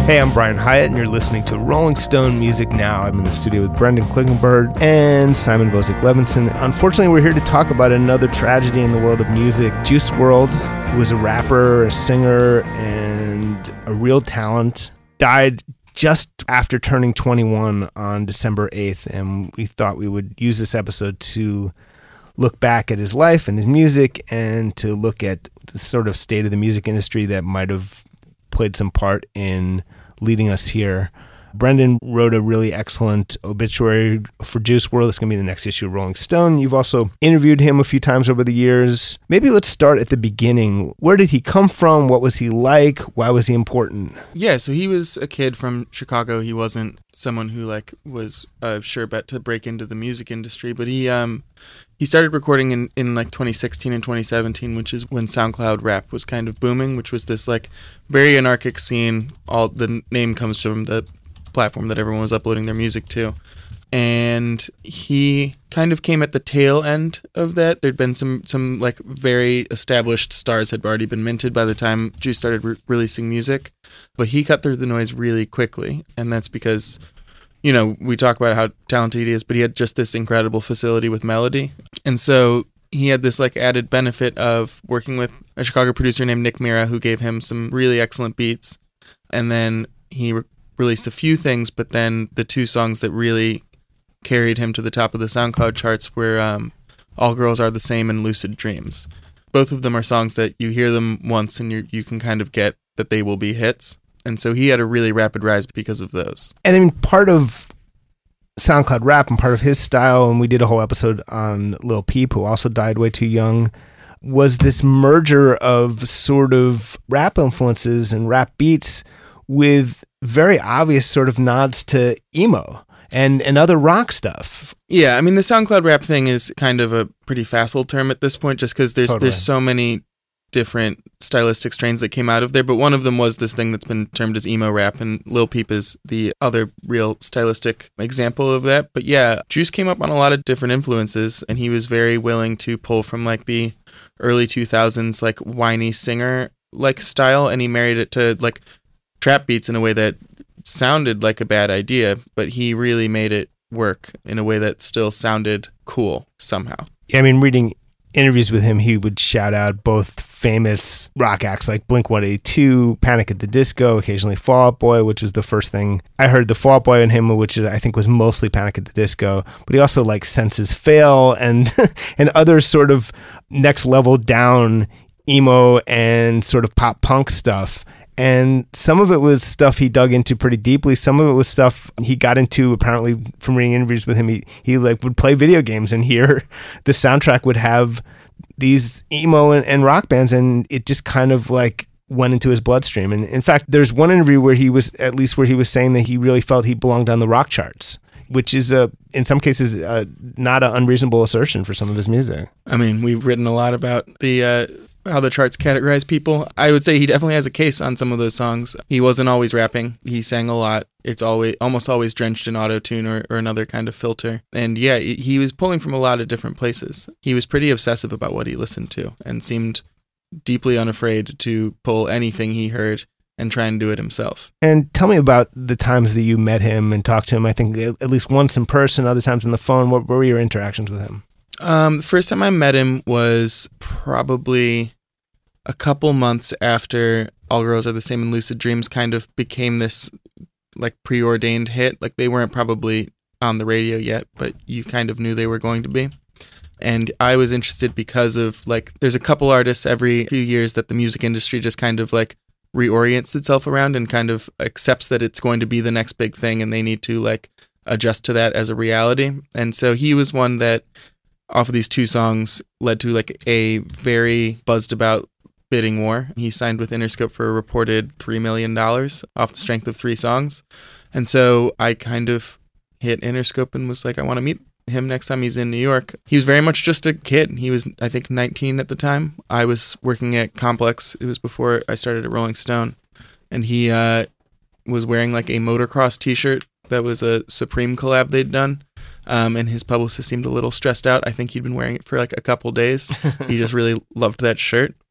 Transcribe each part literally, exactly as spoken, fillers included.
Hey, I'm Brian Hyatt, and you're listening to Rolling Stone Music Now. I'm in the studio with Brendan Klinkenberg and Simon Vozik-Levinson. Unfortunately, we're here to talk about another tragedy in the world of music. Juice world, who was a rapper, a singer, and a real talent, died just after turning twenty-one on December eighth, and we thought we would use this episode to look back at his life and his music and to look at the sort of state of the music industry that might have played some part in leading us here. Brendan wrote a really excellent obituary for Juice world. It's going to be the next issue of Rolling Stone. You've also interviewed him a few times over the years. Maybe let's start at the beginning. Where did he come from? What was he like? Why was he important? Yeah, so he was a kid from Chicago. He wasn't someone who like was a sure bet to break into the music industry, but he um he started recording in, in like twenty sixteen and twenty seventeen, which is when SoundCloud rap was kind of booming, which was this like very anarchic scene. All the name comes from the platform that everyone was uploading their music to. And he kind of came at the tail end of that. There'd been some some like very established stars had already been minted by the time Juice started re- releasing music, but he cut through the noise really quickly, and that's because, you know, we talk about how talented he is, but he had just this incredible facility with melody, and so he had this like added benefit of working with a Chicago producer named Nick Mira, who gave him some really excellent beats, and then he re- released a few things, but then the two songs that really carried him to the top of the SoundCloud charts were um, All Girls Are the Same and Lucid Dreams. Both of them are songs that you hear them once and you you can kind of get that they will be hits. And so he had a really rapid rise because of those. And I mean, part of SoundCloud rap and part of his style, and we did a whole episode on Lil Peep, who also died way too young, was this merger of sort of rap influences and rap beats with very obvious sort of nods to emo and, and other rock stuff. Yeah, I mean, the SoundCloud rap thing is kind of a pretty facile term at this point, just because there's Totally. there's so many different stylistic strains that came out of there, but one of them was this thing that's been termed as emo rap, and Lil Peep is the other real stylistic example of that. But yeah, Juice came up on a lot of different influences, and he was very willing to pull from like the early two thousands like whiny singer like style, and he married it to like trap beats in a way that sounded like a bad idea, but he really made it work in a way that still sounded cool somehow. Yeah, I mean, reading interviews with him, he would shout out both famous rock acts like Blink one eighty-two, Panic at the Disco, occasionally Fall Out Boy, which was the first thing I heard the Fall Out Boy in him, which I think was mostly Panic at the Disco. But he also liked Senses Fail and and other sort of next level down emo and sort of pop punk stuff. And some of it was stuff he dug into pretty deeply. Some of it was stuff he got into, apparently, from reading interviews with him. He, he like would play video games and hear the soundtrack would have these emo and, and rock bands, and it just kind of like went into his bloodstream. And in fact, there's one interview where he was, at least where he was saying that he really felt he belonged on the rock charts, which is, a, in some cases, uh, not an unreasonable assertion for some of his music. I mean, we've written a lot about the... Uh how the charts categorize people. I would say he definitely has a case on some of those songs. He wasn't always rapping. He sang a lot. It's always almost always drenched in auto-tune or, or another kind of filter. And yeah, he was pulling from a lot of different places. He was pretty obsessive about what he listened to and seemed deeply unafraid to pull anything he heard and try and do it himself. And tell me about the times that you met him and talked to him. I think at least once in person, other times on the phone. What, what were your interactions with him? Um, the first time I met him was probably a couple months after All Girls Are the Same and Lucid Dreams kind of became this like preordained hit. Like they weren't probably on the radio yet, but you kind of knew they were going to be. And I was interested because of like, there's a couple artists every few years that the music industry just kind of like reorients itself around and kind of accepts that it's going to be the next big thing and they need to like adjust to that as a reality. And so he was one that off of these two songs led to like a very buzzed about bidding war. He signed with Interscope for a reported three million dollars off the strength of three songs. And so I kind of hit Interscope and was like, I want to meet him next time he's in New York. He was very much just a kid. He was, I think, nineteen at the time. I was working at Complex. It was before I started at Rolling Stone. And he uh, was wearing like a motocross t-shirt that was a Supreme collab they'd done. Um, and his publicist seemed a little stressed out. I think he'd been wearing it for like a couple days. He just really loved that shirt.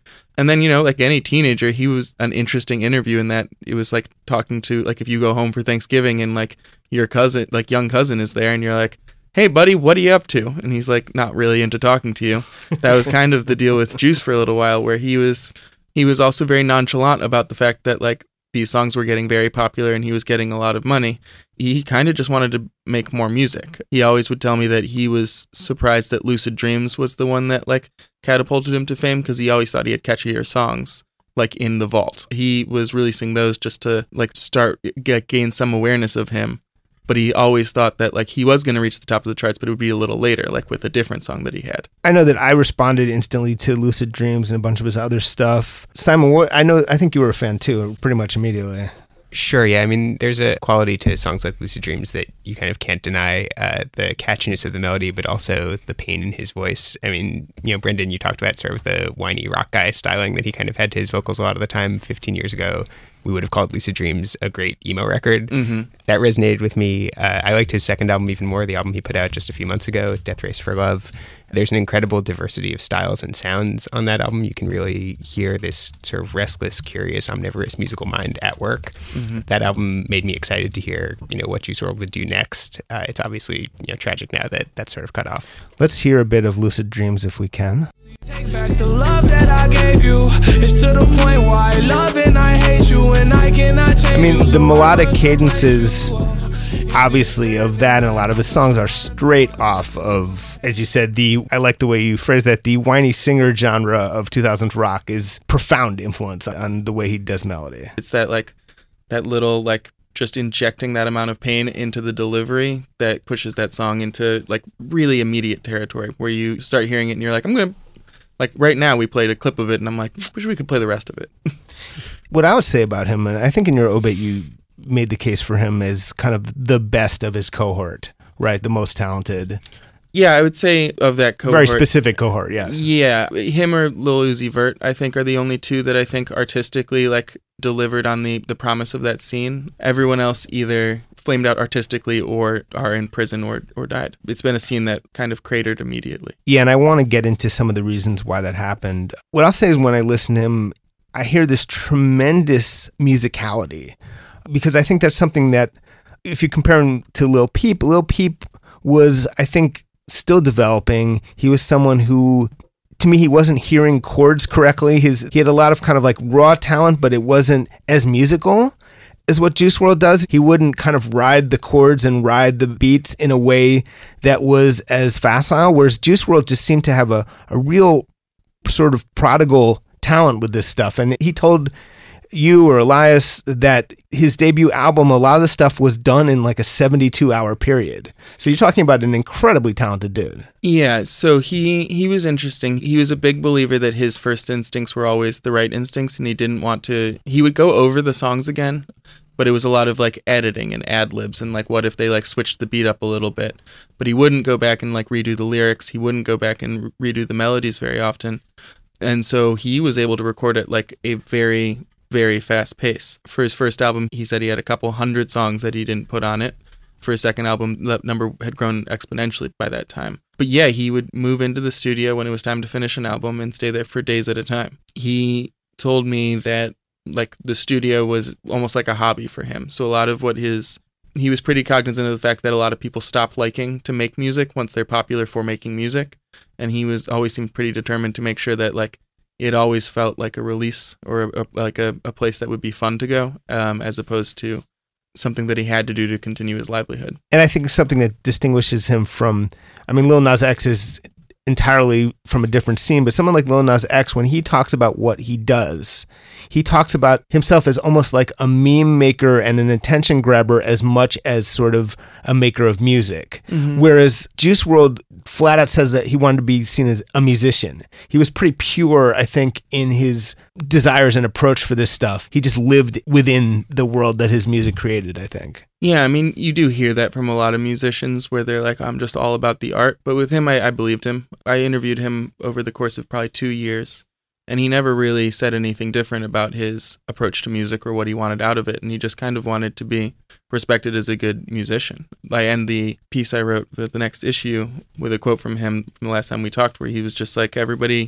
And then, you know, like any teenager, he was an interesting interview in that it was like talking to, like, if you go home for Thanksgiving and like your cousin, like young cousin is there and you're like, hey, buddy, what are you up to? And he's like, not really into talking to you. That was kind of the deal with Juice for a little while, where he was, he was also very nonchalant about the fact that like these songs were getting very popular and he was getting a lot of money. He kind of just wanted to make more music. He always would tell me that he was surprised that Lucid Dreams was the one that like catapulted him to fame, because he always thought he had catchier songs like in the vault. He was releasing those just to like start get gain some awareness of him. But he always thought that like he was going to reach the top of the charts, but it would be a little later, like with a different song that he had. I know that I responded instantly to Lucid Dreams and a bunch of his other stuff. Simon, what, I know, I think you were a fan too, pretty much immediately. Sure, yeah. I mean, there's a quality to songs like Lucid Dreams that you kind of can't deny, uh, the catchiness of the melody, but also the pain in his voice. I mean, you know, Brendan, you talked about sort of the whiny rock guy styling that he kind of had to his vocals a lot of the time. fifteen years ago, we would have called Lucid Dreams a great emo record. Mm-hmm. That resonated with me. Uh, I liked his second album even more, the album he put out just a few months ago, Death Race for Love. There's an incredible diversity of styles and sounds on that album. You can really hear this sort of restless, curious, omnivorous musical mind at work. Mm-hmm. That album made me excited to hear, you know, what Juice world would do next. Uh, it's obviously, you know, tragic now that that's sort of cut off. Let's hear a bit of Lucid Dreams if we can. Take back the love that I gave you. It's to the point where I love and I hate you and I cannot change. I mean, the melodic cadences, obviously, of that and a lot of his songs are straight off of, as you said, the, I like the way you phrased that, the whiny singer genre of two thousands rock is profound influence on the way he does melody. It's that like, that little like, just injecting that amount of pain into the delivery that pushes that song into like really immediate territory where you start hearing it and you're like, I'm going to, like right now we played a clip of it and I'm like, wish we could play the rest of it. What I would say about him, and I think in your obit you made the case for him as kind of the best of his cohort, right? The most talented. Yeah, I would say of that cohort. Very specific cohort, yes. Yeah, him or Lil Uzi Vert, I think, are the only two that I think artistically like delivered on the, the promise of that scene. Everyone else either flamed out artistically or are in prison or, or died. It's been a scene that kind of cratered immediately. Yeah, and I want to get into some of the reasons why that happened. What I'll say is when I listen to him, I hear this tremendous musicality, because I think that's something that, if you compare him to Lil Peep, Lil Peep was, I think, still developing. He was someone who, to me, he wasn't hearing chords correctly. His he had a lot of kind of like raw talent, but it wasn't as musical as what Juice world does. He wouldn't kind of ride the chords and ride the beats in a way that was as facile, whereas Juice world just seemed to have a, a real sort of prodigal talent with this stuff. And he told you or Elias that his debut album, a lot of the stuff was done in like a seventy-two hour period. So you're talking about an incredibly talented dude. Yeah, so he he was interesting. He was a big believer that his first instincts were always the right instincts, and he didn't want to, he would go over the songs again, but it was a lot of like editing and ad libs and like what if they like switched the beat up a little bit. But he wouldn't go back and like redo the lyrics. He wouldn't go back and redo the melodies very often. And so he was able to record at like a very very fast pace. For his first album, he said he had a couple hundred songs that he didn't put on it. For his second album, that number had grown exponentially by that time. But yeah, he would move into the studio when it was time to finish an album and stay there for days at a time. He told me that like the studio was almost like a hobby for him. So a lot of what his, he was pretty cognizant of the fact that a lot of people stop liking to make music once they're popular for making music. And he was always seemed pretty determined to make sure that like it always felt like a release or a, a, like a, a place that would be fun to go, um, as opposed to something that he had to do to continue his livelihood. And I think something that distinguishes him from, I mean, Lil Nas X is entirely from a different scene, but someone like Lil Nas X, when he talks about what he does, he talks about himself as almost like a meme maker and an attention grabber as much as sort of a maker of music. Mm-hmm. Whereas Juice world flat out says that he wanted to be seen as a musician. He was pretty pure, I think, in his desires and approach for this stuff. He just lived within the world that his music created, I think. Yeah, I mean, you do hear that from a lot of musicians where they're like, I'm just all about the art. But with him, I, I believed him. I interviewed him over the course of probably two years. And he never really said anything different about his approach to music or what he wanted out of it. And he just kind of wanted to be respected as a good musician. I end the piece I wrote for the next issue with a quote from him from the last time we talked, where he was just like, everybody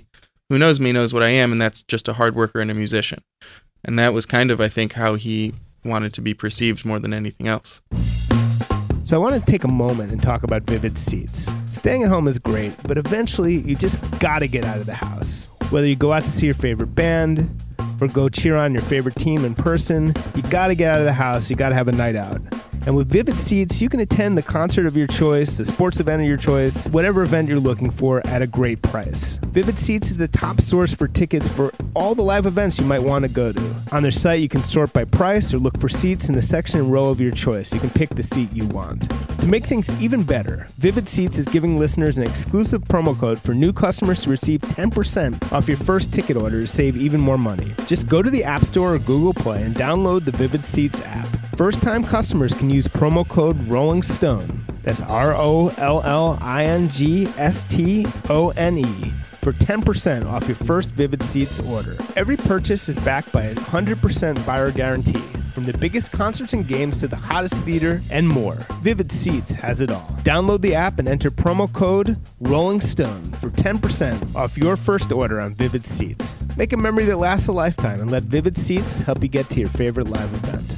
who knows me knows what I am, and that's just a hard worker and a musician. And that was kind of, I think, how he wanted to be perceived more than anything else. So I want to take a moment and talk about Vivid Seats. Staying at home is great, but eventually you just got to get out of the house. Whether you go out to see your favorite band or go cheer on your favorite team in person, you got to get out of the house. You got to have a night out. And with Vivid Seats, you can attend the concert of your choice, the sports event of your choice, whatever event you're looking for at a great price. Vivid Seats is the top source for tickets for all the live events you might want to go to. On their site, you can sort by price or look for seats in the section and row of your choice. You can pick the seat you want. To make things even better, Vivid Seats is giving listeners an exclusive promo code for new customers to receive ten percent off your first ticket order to save even more money. Just go to the App Store or Google Play and download the Vivid Seats app. First-time customers can use promo code Rolling Stone. That's R O L L I N G S T O N E for ten percent off your first Vivid Seats order. Every purchase is backed by a one hundred percent buyer guarantee. From the biggest concerts and games to the hottest theater and more, Vivid Seats has it all. Download the app and enter promo code Rolling Stone for ten percent off your first order on Vivid Seats. Make a memory that lasts a lifetime and let Vivid Seats help you get to your favorite live event.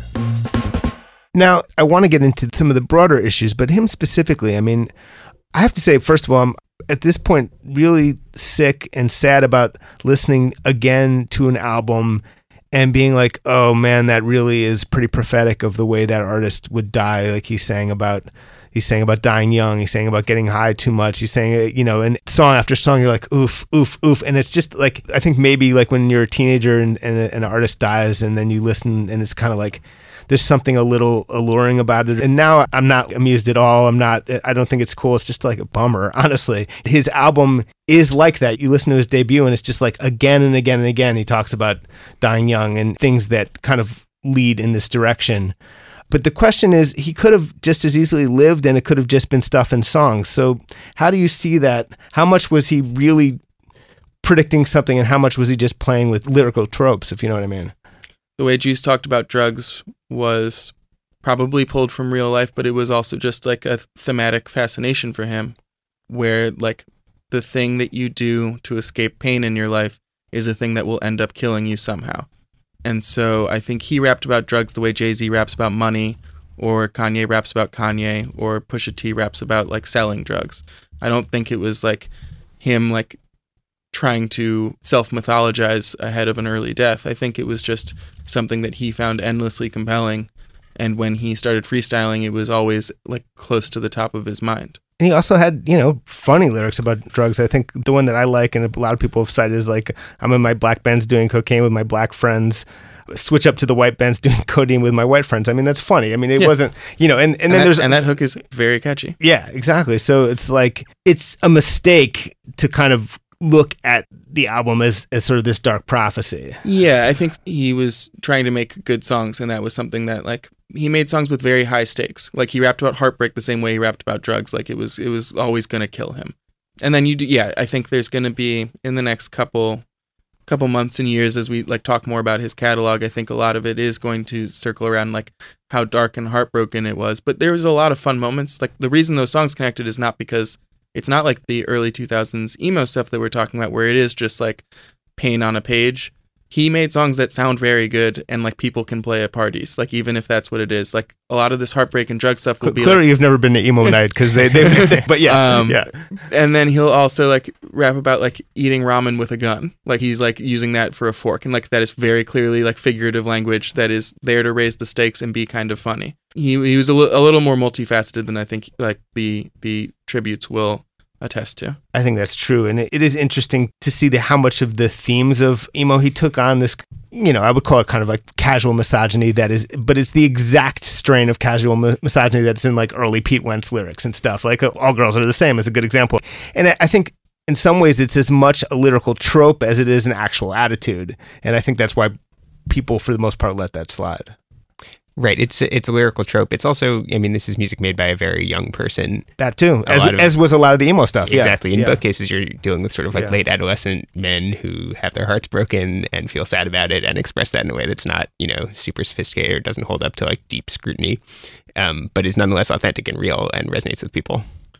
Now, I want to get into some of the broader issues, but him specifically, I mean, I have to say, first of all, I'm at this point really sick and sad about listening again to an album and being like, oh man, that really is pretty prophetic of the way that artist would die. Like he's saying about, he's saying about dying young. He's saying about getting high too much. He's saying, you know, and song after song, you're like, oof, oof, oof. And it's just like, I think maybe like when you're a teenager and, and an artist dies and then you listen and it's kind of like, there's something a little alluring about it. And now I'm not amused at all. I'm not, I don't think it's cool. It's just like a bummer, honestly. His album is like that. You listen to his debut and it's just like again and again and again, he talks about dying young and things that kind of lead in this direction. But the question is, he could have just as easily lived and it could have just been stuff in songs. So how do you see that? How much was he really predicting something and how much was he just playing with lyrical tropes, if you know what I mean? The way Juice talked about drugs was probably pulled from real life, but it was also just like a thematic fascination for him, where like the thing that you do to escape pain in your life is a thing that will end up killing you somehow. And so I think he rapped about drugs the way Jay-Z raps about money, or Kanye raps about Kanye, or Pusha T raps about like selling drugs. I don't think it was like him like trying to self-mythologize ahead of an early death. I think it was just something that he found endlessly compelling. And when he started freestyling, it was always like close to the top of his mind. And he also had, you know, funny lyrics about drugs. I think the one that I like and a lot of people have cited is like, I'm in my black Benz doing cocaine with my black friends. Switch up to the white Benz doing codeine with my white friends. I mean, that's funny. I mean, it yeah. wasn't, you know, and, and, and then that, there's... And that hook is very catchy. Yeah, exactly. So it's like, it's a mistake to kind of look at the album as, as sort of this dark prophecy. Yeah, I think he was trying to make good songs, and that was something that, like, he made songs with very high stakes. Like, he rapped about heartbreak the same way he rapped about drugs. Like, it was it was always going to kill him. And then you do, yeah, I think there's going to be, in the next couple couple months and years, as we, like, talk more about his catalog, I think a lot of it is going to circle around, like, how dark and heartbroken it was. But there was a lot of fun moments. Like, the reason those songs connected is not because it's not like the early two thousands emo stuff that we're talking about, where it is just like pain on a page. He made songs that sound very good and like people can play at parties, like even if that's what it is. Like a lot of this heartbreak and drug stuff will be clearly like, you've never been to emo night because they, they, they but yeah um, yeah and then he'll also like rap about like eating ramen with a gun, like he's like using that for a fork, and like that is very clearly like figurative language that is there to raise the stakes and be kind of funny. He he was a, li- a little more multifaceted than I think like the the tributes will attest to. I think that's true, and it, it is interesting to see the how much of the themes of emo he took on this, you know, I would call it kind of like casual misogyny that is, but it's the exact strain of casual mi- misogyny that's in like early Pete Wentz lyrics and stuff. Like uh, All Girls Are the Same is a good example. And I, I think in some ways it's as much a lyrical trope as it is an actual attitude. And I think that's why people for the most part let that slide. Right. It's it's a lyrical trope. It's also, I mean, this is music made by a very young person. That too, as, of, as was a lot of the emo stuff. Exactly. Yeah. In yeah. both cases, you're dealing with sort of like yeah. late adolescent men who have their hearts broken and feel sad about it and express that in a way that's not, you know, super sophisticated or doesn't hold up to like deep scrutiny, um, but is nonetheless authentic and real and resonates with people.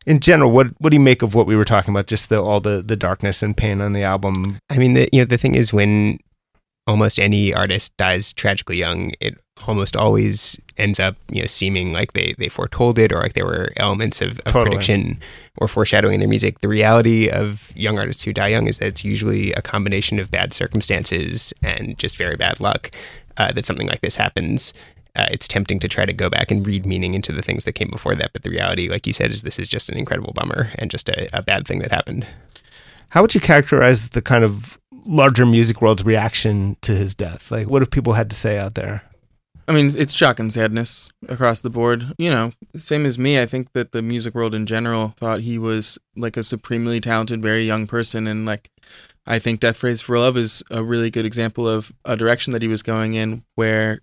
In general, what what do you make of what we were talking about? Just the all the, the darkness and pain on the album. I mean, the, you know, the thing is, when almost any artist dies tragically young, it almost always ends up, you know, seeming like they, they foretold it, or like there were elements of, of Totally. prediction or foreshadowing in their music. The reality of young artists who die young is that it's usually a combination of bad circumstances and just very bad luck uh, that something like this happens. Uh, it's tempting to try to go back and read meaning into the things that came before that, but the reality, like you said, is this is just an incredible bummer and just a, a bad thing that happened. How would you characterize the kind of larger music world's reaction to his death? Like, what have people had to say out there? I mean, it's shock and sadness across the board. You know, same as me, I think that the music world in general thought he was like a supremely talented, very young person. And like, I think Death Race for Love is a really good example of a direction that he was going in, where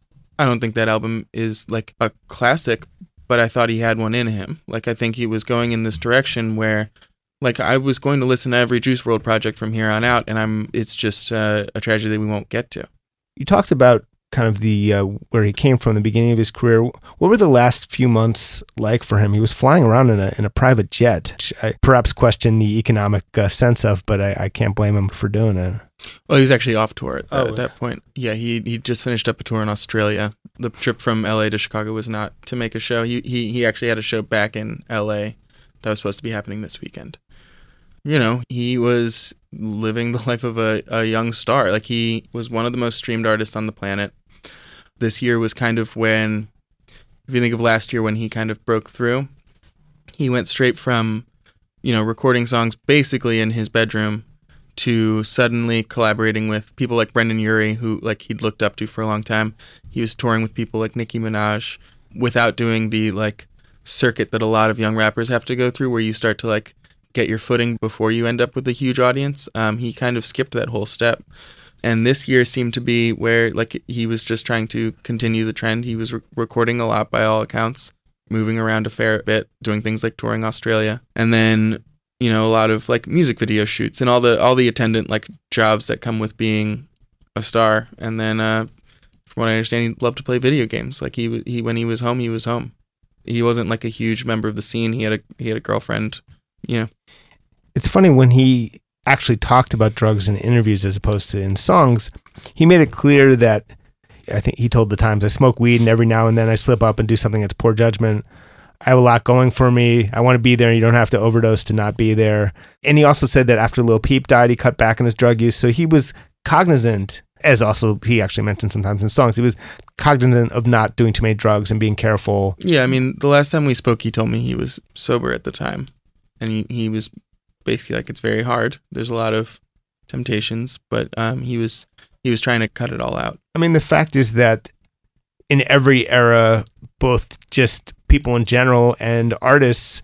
I don't think that album is like a classic, but I thought he had one in him. Like, I think he was going in this direction where, like, I was going to listen to every Juice world project from here on out, and I'm. It's just uh, a tragedy that we won't get to. You talked about kind of the uh, where he came from, the beginning of his career. What were the last few months like for him? He was flying around in a in a private jet, which I perhaps question the economic uh, sense of, but I, I can't blame him for doing it. Well, he was actually off tour at, that, Oh. at that point. Yeah, he he just finished up a tour in Australia. The trip from L A to Chicago was not to make a show. He he he actually had a show back in L A that was supposed to be happening this weekend. You know, he was living the life of a, a young star. Like, he was one of the most streamed artists on the planet. This year was kind of when, if you think of last year when he kind of broke through, he went straight from, you know, recording songs basically in his bedroom to suddenly collaborating with people like Brendan Urie, who like he'd looked up to for a long time. He was touring with people like Nicki Minaj without doing the like circuit that a lot of young rappers have to go through, where you start to like get your footing before you end up with a huge audience. Um, he kind of skipped that whole step. And this year seemed to be where like he was just trying to continue the trend. He was re- recording a lot by all accounts, moving around a fair bit, doing things like touring Australia. And then, you know, a lot of like music video shoots and all the all the attendant like jobs that come with being a star. And then uh, from what I understand, he loved to play video games. Like he he when he was home, he was home. He wasn't like a huge member of the scene. He had a he had a girlfriend. Yeah. It's funny, when he actually talked about drugs in interviews as opposed to in songs, he made it clear that, I think he told the Times, I smoke weed and every now and then I slip up and do something that's poor judgment. I have a lot going for me. I want to be there, and you don't have to overdose to not be there. And he also said that after Lil Peep died, he cut back on his drug use. So he was cognizant, as also he actually mentioned sometimes in songs, he was cognizant of not doing too many drugs and being careful. Yeah, I mean, the last time we spoke, he told me he was sober at the time. And he, he was basically like, it's very hard. There's a lot of temptations, but um, he was he was trying to cut it all out. I mean, the fact is that in every era, both just people in general and artists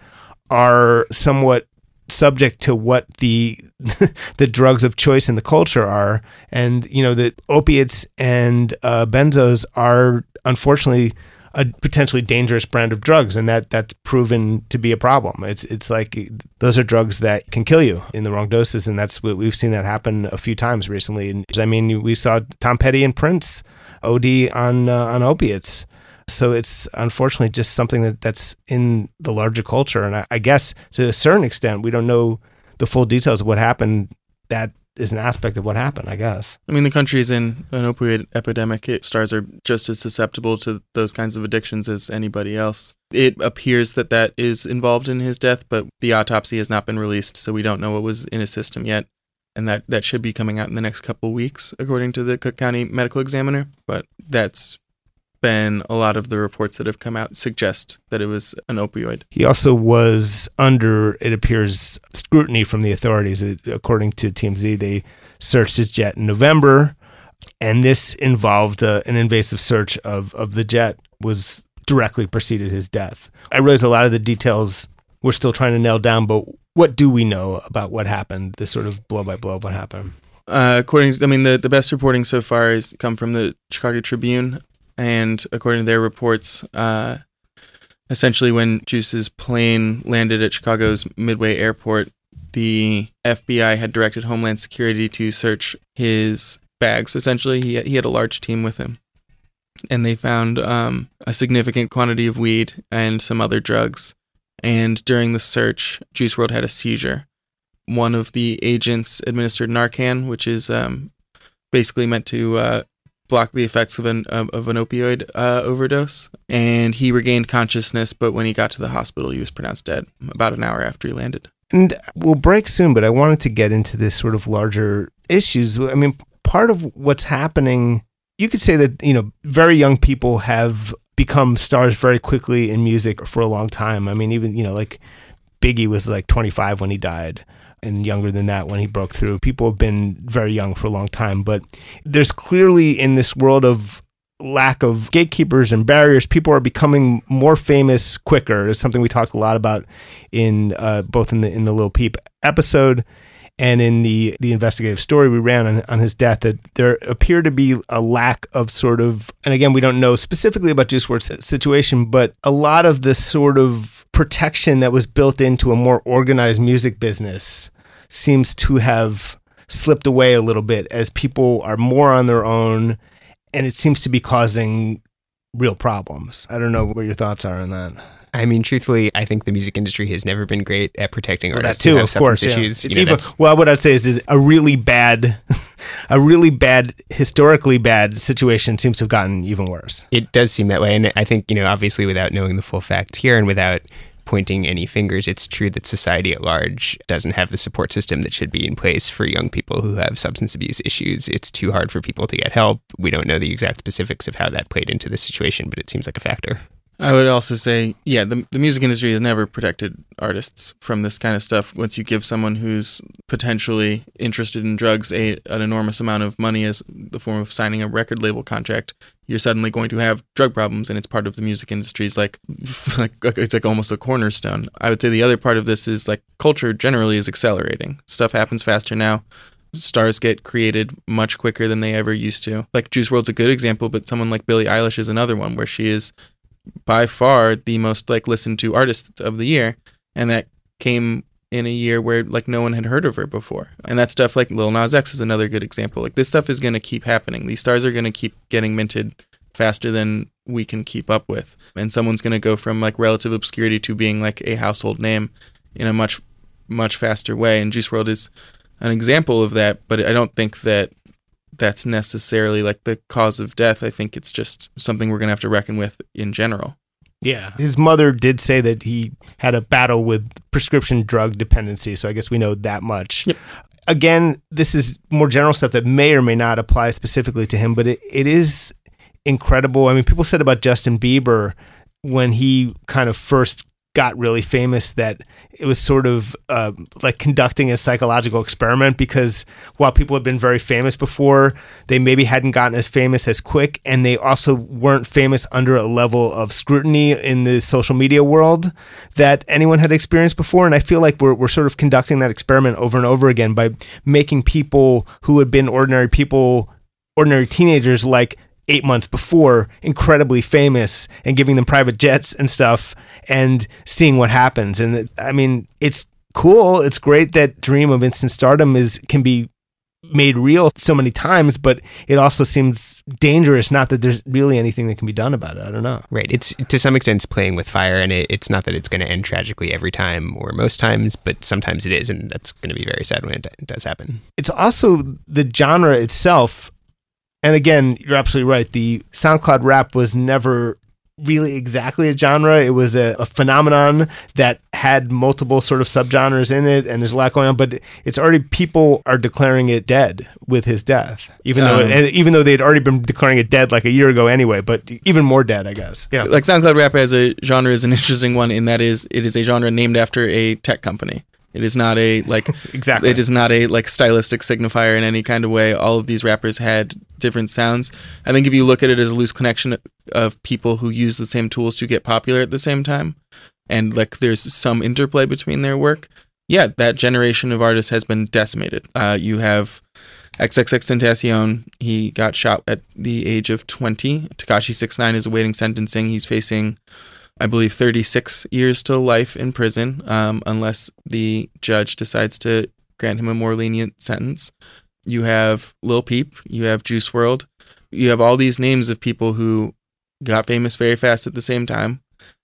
are somewhat subject to what the the drugs of choice in the culture are. And, you know, the opiates and uh, benzos are unfortunately a potentially dangerous brand of drugs, and that that's proven to be a problem. It's it's like those are drugs that can kill you in the wrong doses, and that's what we've seen that happen a few times recently. And I mean, we saw Tom Petty and Prince O D on uh, on opiates. So it's unfortunately just something that, that's in the larger culture, and I, I guess to a certain extent, we don't know the full details of what happened. That is an aspect of what happened, I guess. I mean, the country's in an opioid epidemic. It, stars are just as susceptible to those kinds of addictions as anybody else. It appears that that is involved in his death, but the autopsy has not been released, so we don't know what was in his system yet. And that, that should be coming out in the next couple of weeks, according to the Cook County Medical Examiner. But that's been a lot of the reports that have come out suggest that it was an opioid. He also was under, it appears, scrutiny from the authorities. It, according to T M Z, they searched his jet in November, and this involved uh, an invasive search of, of the jet, was directly preceded his death. I realize a lot of the details we're still trying to nail down, but what do we know about what happened, this sort of blow by blow of what happened? Uh, according to, I mean, the, the best reporting so far has come from the Chicago Tribune. And according to their reports, uh, essentially when Juice's plane landed at Chicago's Midway Airport, the F B I had directed Homeland Security to search his bags. Essentially, he he had a large team with him. And they found um, a significant quantity of weed and some other drugs And during the search, Juice world had a seizure. One of the agents administered Narcan, which is um, basically meant to uh, block the effects of an of, of an opioid uh, overdose. And he regained consciousness, but when he got to the hospital, he was pronounced dead about an hour after he landed. And we'll break soon, but I wanted to get into this sort of larger issues. I mean, part of what's happening, you could say that, you know, very young people have become stars very quickly in music for a long time. I mean, even, you know, like Biggie was like twenty-five when he died, and younger than that when he broke through. People have been very young for a long time, but there's clearly in this world of lack of gatekeepers and barriers, people are becoming more famous quicker. It's something we talked a lot about in uh, both in the in the Lil Peep episode and in the the investigative story we ran on, on his death, that there appear to be a lack of sort of, and again, we don't know specifically about Juice world's situation, but a lot of the sort of protection that was built into a more organized music business seems to have slipped away a little bit as people are more on their own, and it seems to be causing real problems. I don't know what your thoughts are on that. I mean, truthfully, I think the music industry has never been great at protecting well, artists that too, who have of substance course, issues. Yeah. It's You know, even, well, what I'd say is, is a really bad, a really bad, historically bad situation seems to have gotten even worse. It does seem that way. And I think, you know, obviously without knowing the full facts here and without pointing any fingers, it's true that society at large doesn't have the support system that should be in place for young people who have substance abuse issues. It's too hard for people to get help. We don't know the exact specifics of how that played into this situation, but it seems like a factor. I would also say, yeah, the the music industry has never protected artists from this kind of stuff. Once you give someone who's potentially interested in drugs a an enormous amount of money as the form of signing a record label contract, you're suddenly going to have drug problems, and it's part of the music industry's like, like it's like almost a cornerstone. I would say the other part of this is like culture generally is accelerating. Stuff happens faster now. Stars get created much quicker than they ever used to. Like Juice world's a good example, but someone like Billie Eilish is another one where she is by far the most like listened to artist of the year, and that came in a year where like no one had heard of her before. And that stuff, like Lil Nas X is another good example. Like this stuff is going to keep happening. These stars are going to keep getting minted faster than we can keep up with, and someone's going to go from like relative obscurity to being like a household name in a much much faster way. And Juice world is an example of that, but I don't think that that's necessarily like the cause of death. I think it's just something we're going to have to reckon with in general. Yeah. His mother did say that he had a battle with prescription drug dependency, so I guess we know that much. Yep. Again, this is more general stuff that may or may not apply specifically to him, but it, it is incredible. I mean, people said about Justin Bieber when he kind of first got really famous that it was sort of uh, like conducting a psychological experiment, because while people had been very famous before, they maybe hadn't gotten as famous as quick, and they also weren't famous under a level of scrutiny in the social media world that anyone had experienced before. And I feel like we're we're sort of conducting that experiment over and over again by making people who had been ordinary people, ordinary teenagers like eight months before, incredibly famous, and giving them private jets and stuff and seeing what happens. And it, I mean, it's cool. It's great that dream of instant stardom is can be made real so many times, but it also seems dangerous. Not that there's really anything that can be done about it. I don't know. Right. It's to some extent it's playing with fire, and it, it's not that it's going to end tragically every time or most times, but sometimes it is, and that's going to be very sad when it, it does happen. It's also the genre itself. And again, you're absolutely right. The SoundCloud rap was never really exactly a genre. It was a, a phenomenon that had multiple sort of subgenres in it, and there's a lot going on. But it's already, people are declaring it dead with his death, even though Um, it, even though they'd already been declaring it dead like a year ago anyway. But even more dead, I guess. Yeah, Like SoundCloud rap as a genre is an interesting one in that is it is a genre named after a tech company. It is not a like exactly. It is not a like stylistic signifier in any kind of way. All of these rappers had different sounds. I think if you look at it as a loose connection of people who use the same tools to get popular at the same time, and like there's some interplay between their work, yeah, that generation of artists has been decimated. Uh, you have XXXTentacion. He got shot at the age of twenty. Tekashi six nine is awaiting sentencing. He's facing, I believe, thirty-six years to life in prison, um, unless the judge decides to grant him a more lenient sentence. You have Lil Peep, you have Juice world, you have all these names of people who got famous very fast at the same time,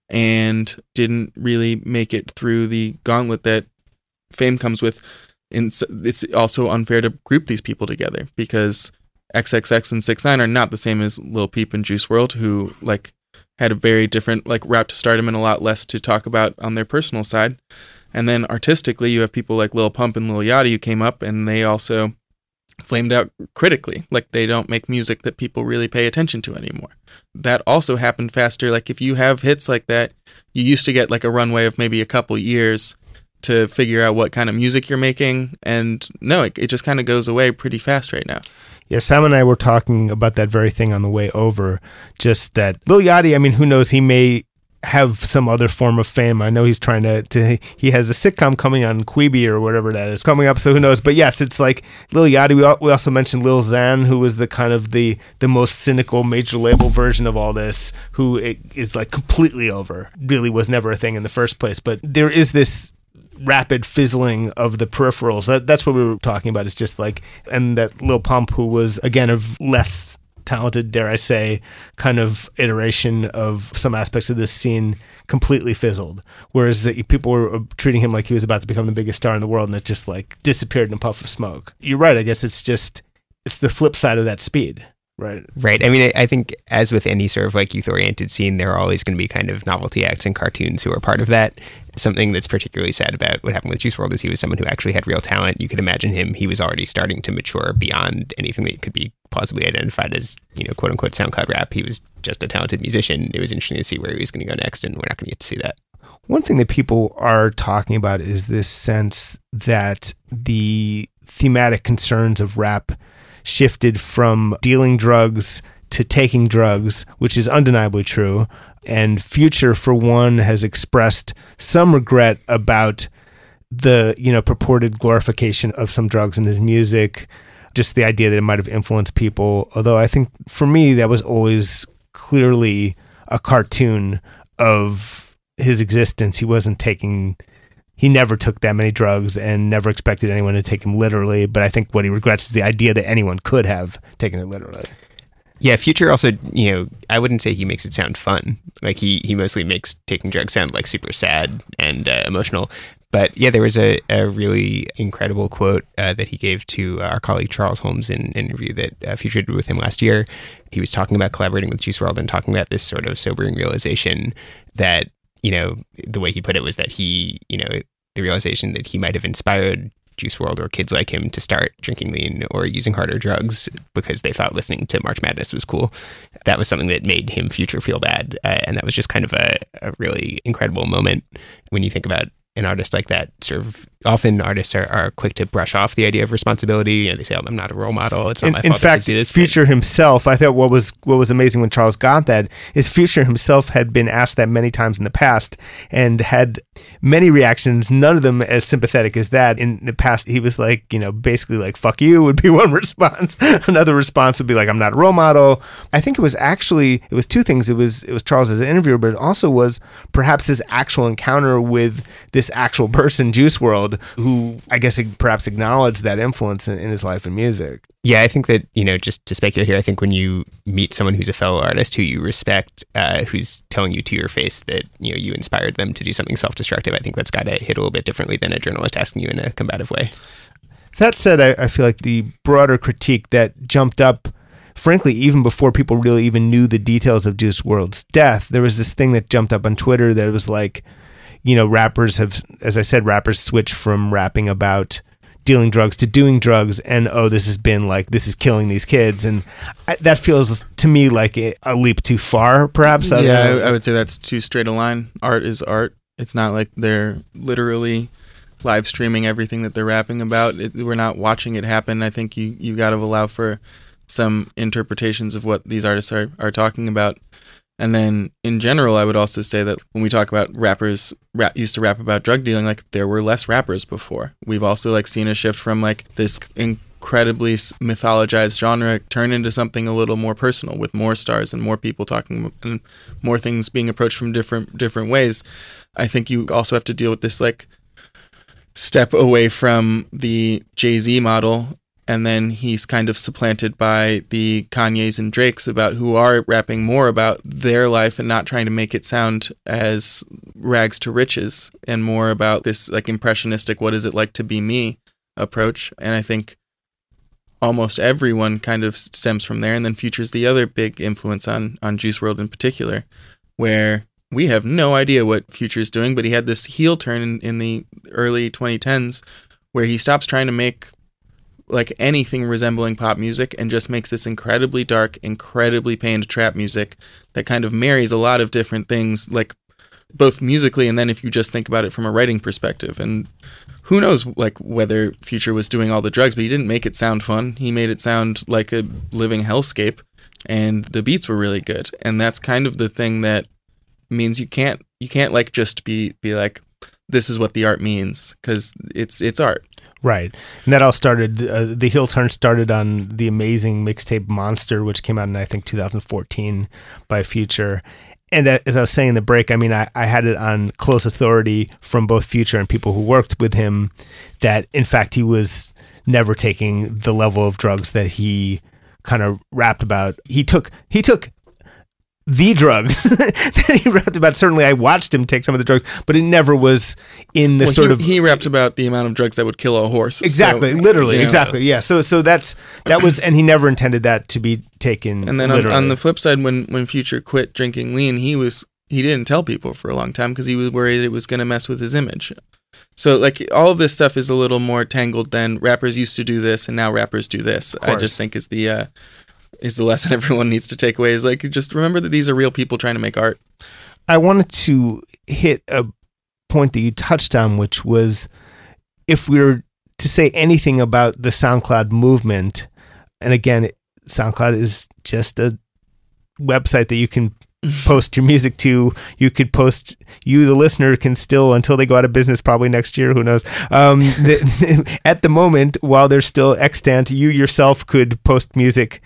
and didn't really make it through the gauntlet that fame comes with. And it's also unfair to group these people together because triple X and six nine are not the same as Lil Peep and Juice world, who like had a very different like route to stardom and a lot less to talk about on their personal side. And then artistically, you have people like Lil Pump and Lil Yachty who came up and they also flamed out critically. Like they don't make music that people really pay attention to anymore. That also happened faster. Like if you have hits like that, you used to get like a runway of maybe a couple years to figure out what kind of music you're making. And no, it, it just kind of goes away pretty fast right now. Yeah, Sam and I were talking about that very thing on the way over. Just that Lil Yachty, I mean, who knows, he may have some other form of fame. I know he's trying to, to he has a sitcom coming on Quibi or whatever that is coming up, so who knows. But yes, it's like Lil Yachty. We, al- we also mentioned Lil Xan, who was the kind of the, the most cynical major label version of all this, who it is like completely over. Really was never a thing in the first place. But there is this rapid fizzling of the peripherals. That, that's what we were talking about. It's just like, and that Lil Pump, who was again of less talented, dare I say, kind of iteration of some aspects of this scene, completely fizzled. Whereas that people were treating him like he was about to become the biggest star in the world, and it just like disappeared in a puff of smoke. You're right. I guess it's just, it's the flip side of that speed. Right. Right. I mean, I think as with any sort of like youth-oriented scene, there are always going to be kind of novelty acts and cartoons who are part of that. Something that's particularly sad about what happened with Juice world is he was someone who actually had real talent. You could imagine him, he was already starting to mature beyond anything that could be plausibly identified as, you know, quote unquote SoundCloud rap. He was just a talented musician. It was interesting to see where he was going to go next, and we're not going to get to see that. One thing that people are talking about is this sense that the thematic concerns of rap shifted from dealing drugs to taking drugs, which is undeniably true. And Future, for one, has expressed some regret about the, you know, purported glorification of some drugs in his music, just the idea that it might have influenced people. Although I think for me, that was always clearly a cartoon of his existence. He wasn't taking... He never took that many drugs and never expected anyone to take him literally. But I think what he regrets is the idea that anyone could have taken it literally. Yeah, Future also, you know, I wouldn't say he makes it sound fun. Like he, he mostly makes taking drugs sound like super sad and uh, emotional. But yeah, there was a, a really incredible quote uh, that he gave to our colleague Charles Holmes in an interview that uh, Future did with him last year. He was talking about collaborating with Juice world and talking about this sort of sobering realization that, you know, the way he put it was that he, you know, the realization that he might have inspired Juice world or kids like him to start drinking lean or using harder drugs because they thought listening to March Madness was cool. That was something that made him Future feel bad. Uh, and that was just kind of a, a really incredible moment when you think about an artist like that. Sort of often artists are, are quick to brush off the idea of responsibility. You know, they say, oh, I'm not a role model. It's not in, my in fault. fact, to do this, Future but himself, I thought what was what was amazing when Charles got that is Future himself had been asked that many times in the past and had many reactions, none of them as sympathetic as that. In the past, he was like, you know, basically like, fuck you would be one response. Another response would be like, I'm not a role model. I think it was actually, it was two things. It was, it was Charles as an interviewer, but it also was perhaps his actual encounter with this actual person, Juice world, who I guess perhaps acknowledged that influence in, in his life and music. Yeah, I think that, you know, just to speculate here, I think when you meet someone who's a fellow artist who you respect, uh, who's telling you to your face that, you know, you inspired them to do something self-destructive, I think that's got to hit a little bit differently than a journalist asking you in a combative way. That said, I, I feel like the broader critique that jumped up, frankly, even before people really even knew the details of Juice world's death, there was this thing that jumped up on Twitter that was like, you know, rappers have, as I said, rappers switch from rapping about dealing drugs to doing drugs, and oh, this has been like, this is killing these kids, and I, that feels to me like a, a leap too far, perhaps. I yeah, don't know. I, I would say that's too straight a line. Art is art. It's not like they're literally live streaming everything that they're rapping about. It, we're not watching it happen. I think you you got to allow for some interpretations of what these artists are, are talking about. And then in general, I would also say that when we talk about rappers rap, used to rap about drug dealing, like there were less rappers before. We've also like seen a shift from like this incredibly mythologized genre turn into something a little more personal with more stars and more people talking and more things being approached from different different ways. I think you also have to deal with this like step away from the Jay-Z model and then he's kind of supplanted by the Kanyes and Drakes about who are rapping more about their life and not trying to make it sound as rags to riches and more about this like impressionistic, what is it like to be me approach. And I think almost everyone kind of stems from there. And then Future's the other big influence on, on Juice world in particular, where we have no idea what Future's doing, but he had this heel turn in, in the early twenty tens where he stops trying to make like anything resembling pop music and just makes this incredibly dark, incredibly pained trap music that kind of marries a lot of different things, like both musically and then if you just think about it from a writing perspective. And who knows like whether Future was doing all the drugs, but he didn't make it sound fun. He made it sound like a living hellscape, and the beats were really good. And that's kind of the thing that means you can't you can't like just be be like, this is what the art means, because it's it's art. Right. And that all started, uh, the heel turn started on the amazing mixtape Monster, which came out in, I think, two thousand fourteen by Future. And uh, as I was saying in the break, I mean, I, I had it on close authority from both Future and people who worked with him that, in fact, he was never taking the level of drugs that he kind of rapped about. He took, he took the drugs that he rapped about. Certainly I watched him take some of the drugs, but it never was in the well, sort he, of... He rapped about the amount of drugs that would kill a horse. Exactly, so, literally, you know. exactly, yeah. So so that's, that was, and he never intended that to be taken And then on, literally. on the flip side, when, when Future quit drinking lean, he was he didn't tell people for a long time because he was worried it was going to mess with his image. So like all of this stuff is a little more tangled than rappers used to do this and now rappers do this. I just think is the... Uh, is the lesson everyone needs to take away is like, just remember that these are real people trying to make art. I wanted to hit a point that you touched on, which was if we were to say anything about the SoundCloud movement, and again, SoundCloud is just a website that you can post your music to. You could post, you, the listener, can still, until they go out of business, probably next year, who knows. Um, the, at the moment, while they're still extant, you yourself could post music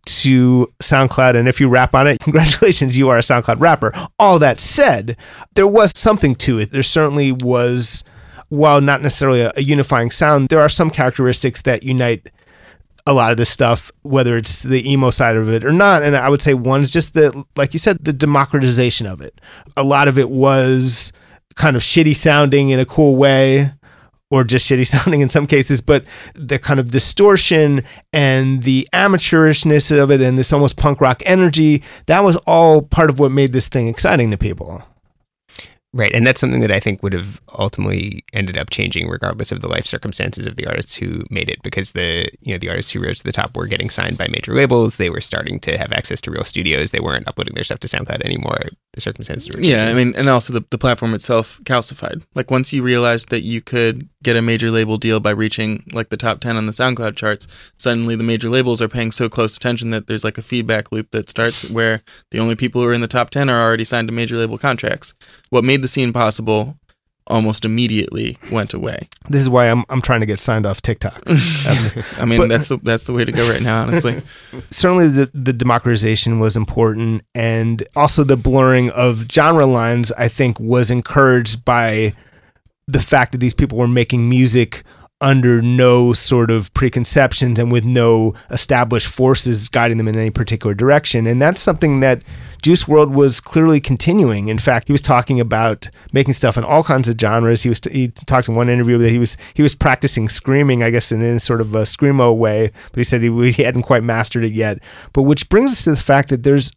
to SoundCloud, and if you rap on it, congratulations, you are a SoundCloud rapper. All that said, there was something to it. There certainly was, while not necessarily a, a unifying sound, there are some characteristics that unite a lot of this stuff, whether it's the emo side of it or not. And I would say one's just the, like you said, the democratization of it. A lot of it was kind of shitty sounding in a cool way, or just shitty sounding in some cases, but the kind of distortion and the amateurishness of it and this almost punk rock energy, that was all part of what made this thing exciting to people. Right, and that's something that I think would have ultimately ended up changing regardless of the life circumstances of the artists who made it, because the you know the artists who rose to the top were getting signed by major labels. They were starting to have access to real studios. They weren't uploading their stuff to SoundCloud anymore. The circumstances were changing. Yeah, I mean, and also the, the platform itself calcified. Like once you realized that you could get a major label deal by reaching like the top ten on the SoundCloud charts, suddenly the major labels are paying so close attention that there's like a feedback loop that starts where the only people who are in the top ten are already signed to major label contracts. What made the scene possible almost immediately went away. This is why I'm I'm trying to get signed off TikTok. Um, I mean, but, that's the that's the way to go right now, honestly. Certainly the, the democratization was important, and also the blurring of genre lines, I think, was encouraged by the fact that these people were making music under no sort of preconceptions and with no established forces guiding them in any particular direction. And that's something that Juice world was clearly continuing. In fact, he was talking about making stuff in all kinds of genres. He was he talked in one interview that he was he was practicing screaming, I guess, in a sort of a screamo way, but he said he, he hadn't quite mastered it yet. But which brings us to the fact that there's,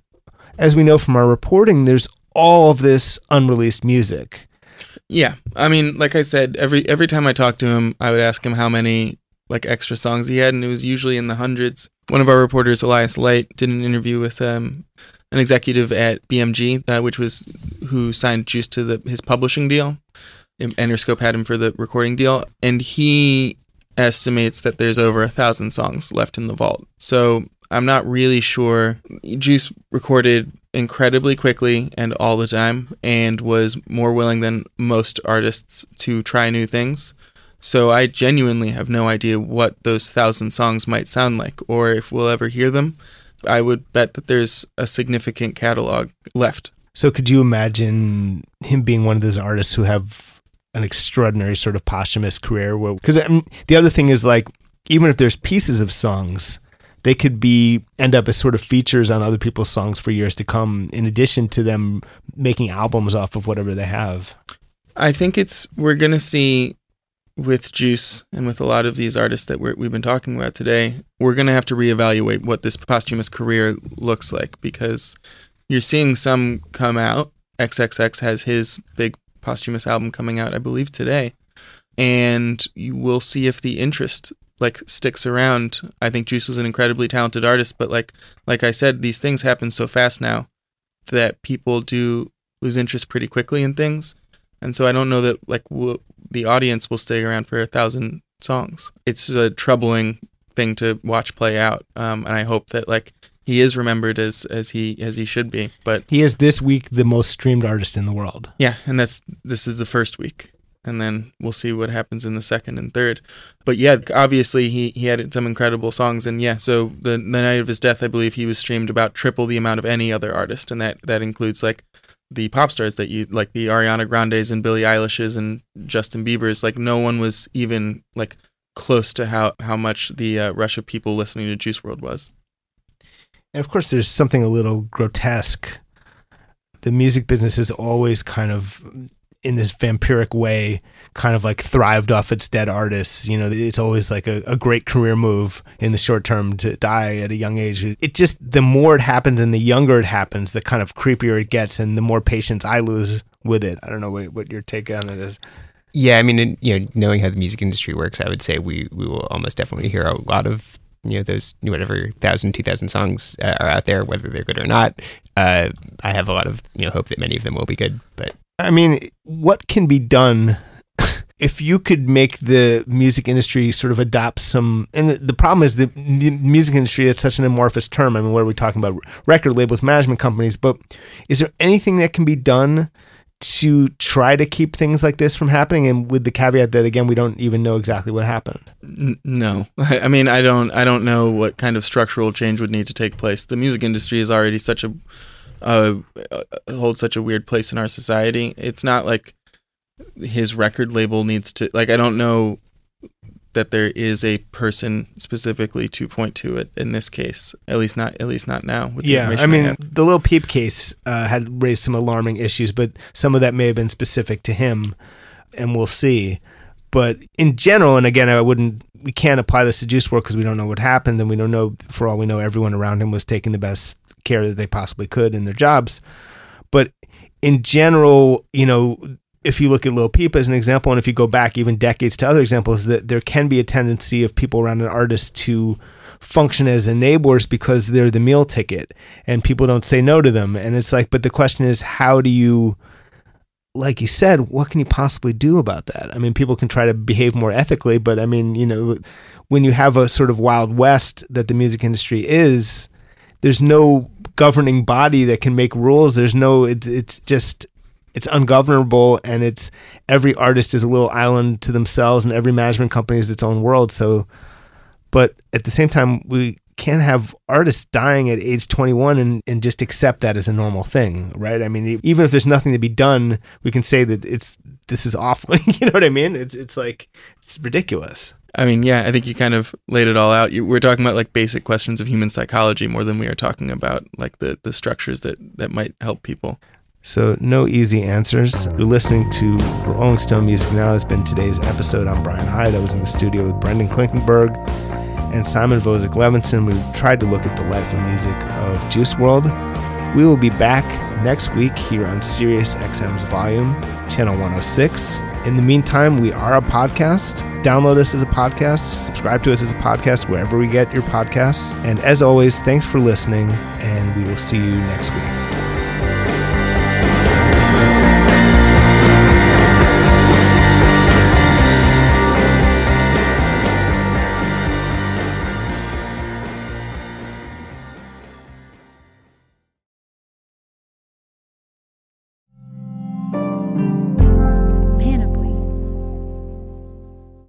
as we know from our reporting, there's all of this unreleased music. Yeah, I mean, like I said, every every time I talked to him, I would ask him how many like extra songs he had, and it was usually in the hundreds. One of our reporters, Elias Light, did an interview with um, an executive at B M G, uh, which was who signed Juice to the, his publishing deal. Interscope had him for the recording deal, and he estimates that there's over a thousand songs left in the vault. So I'm not really sure. Juice recorded incredibly quickly and all the time, and was more willing than most artists to try new things. So I genuinely have no idea what those thousand songs might sound like, or if we'll ever hear them. I would bet that there's a significant catalog left. So could you imagine him being one of those artists who have an extraordinary sort of posthumous career? Because I mean, the other thing is, like, even if there's pieces of songs, they could be end up as sort of features on other people's songs for years to come, in addition to them making albums off of whatever they have. I think it's we're gonna see with Juice and with a lot of these artists that we're, we've been talking about today, we're gonna have to reevaluate what this posthumous career looks like, because you're seeing some come out. Triple X has his big posthumous album coming out, I believe, today, and you will see if the interest like sticks around. I think Juice was an incredibly talented artist, but like like I said, these things happen so fast now that people do lose interest pretty quickly in things, and so I don't know that like we'll, the audience will stay around for a thousand songs. It's a troubling thing to watch play out, um, and I hope that like he is remembered as as he as he should be. But he is this week the most streamed artist in the world. Yeah, and that's this is the first week. And then we'll see what happens in the second and third. But yeah, obviously he, he had some incredible songs. And yeah, so the, the night of his death, I believe he was streamed about triple the amount of any other artist. And that, that includes like the pop stars that you, like the Ariana Grandes and Billie Eilishes and Justin Bieber's. Like no one was even like close to how, how much the uh, rush of people listening to Juice world was. And of course, there's something a little grotesque. The music business is always kind of, in this vampiric way, kind of like thrived off its dead artists. You know, it's always like a, a great career move in the short term to die at a young age. It just, the more it happens and the younger it happens, the kind of creepier it gets and the more patience I lose with it. I don't know what, what your take on it is. Yeah, I mean, in, you know, knowing how the music industry works, I would say we, we will almost definitely hear a lot of, you know, those whatever thousand, two thousand songs uh, are out there, whether they're good or not. Uh, I have a lot of, you know, hope that many of them will be good, but I mean, what can be done if you could make the music industry sort of adopt some, and the, the problem is the music industry is such an amorphous term. I mean, what are we talking about? Record labels, management companies, but is there anything that can be done to try to keep things like this from happening? And with the caveat that, again, we don't even know exactly what happened. N- no, I mean, I don't, I don't know what kind of structural change would need to take place. The music industry is already such a Uh, holds such a weird place in our society. It's not like his record label needs to, like, I don't know that there is a person specifically to point to it in this case, at least not at least not now. With the yeah, I mean, I the Lil Peep case uh, had raised some alarming issues, but some of that may have been specific to him, and we'll see. But in general, and again, I wouldn't, we can't apply this to Juice world because we don't know what happened, and we don't know, for all we know, everyone around him was taking the best care that they possibly could in their jobs. But in general, you know, if you look at Lil Peep as an example, and if you go back even decades to other examples, that there can be a tendency of people around an artist to function as enablers because they're the meal ticket and people don't say no to them. And it's like, but the question is, how do you, like you said, what can you possibly do about that? I mean, people can try to behave more ethically, but I mean, you know, when you have a sort of Wild West that the music industry is, there's no governing body that can make rules. There's no, it's, it's just, it's ungovernable, and it's, every artist is a little island to themselves, and every management company is its own world. So, but at the same time, we can't have artists dying at age twenty-one and, and just accept that as a normal thing, right? I mean, even if there's nothing to be done, we can say that it's, this is awful. You know what I mean? It's, it's like, it's ridiculous. I mean, yeah, I think you kind of laid it all out. You, we're talking about like basic questions of human psychology more than we are talking about like the, the structures that, that might help people. So no easy answers. You're listening to Rolling Stone Music Now. Has been today's episode. I'm Brian Hyde. I was in the studio with Brendan Klinkenberg and Simon Vosik Levinson. We tried to look at the life and music of Juice world. We will be back next week here on Sirius X M's Volume, channel one oh six. In the meantime, we are a podcast. Download us as a podcast. Subscribe to us as a podcast wherever we get your podcasts. And as always, thanks for listening, and we will see you next week.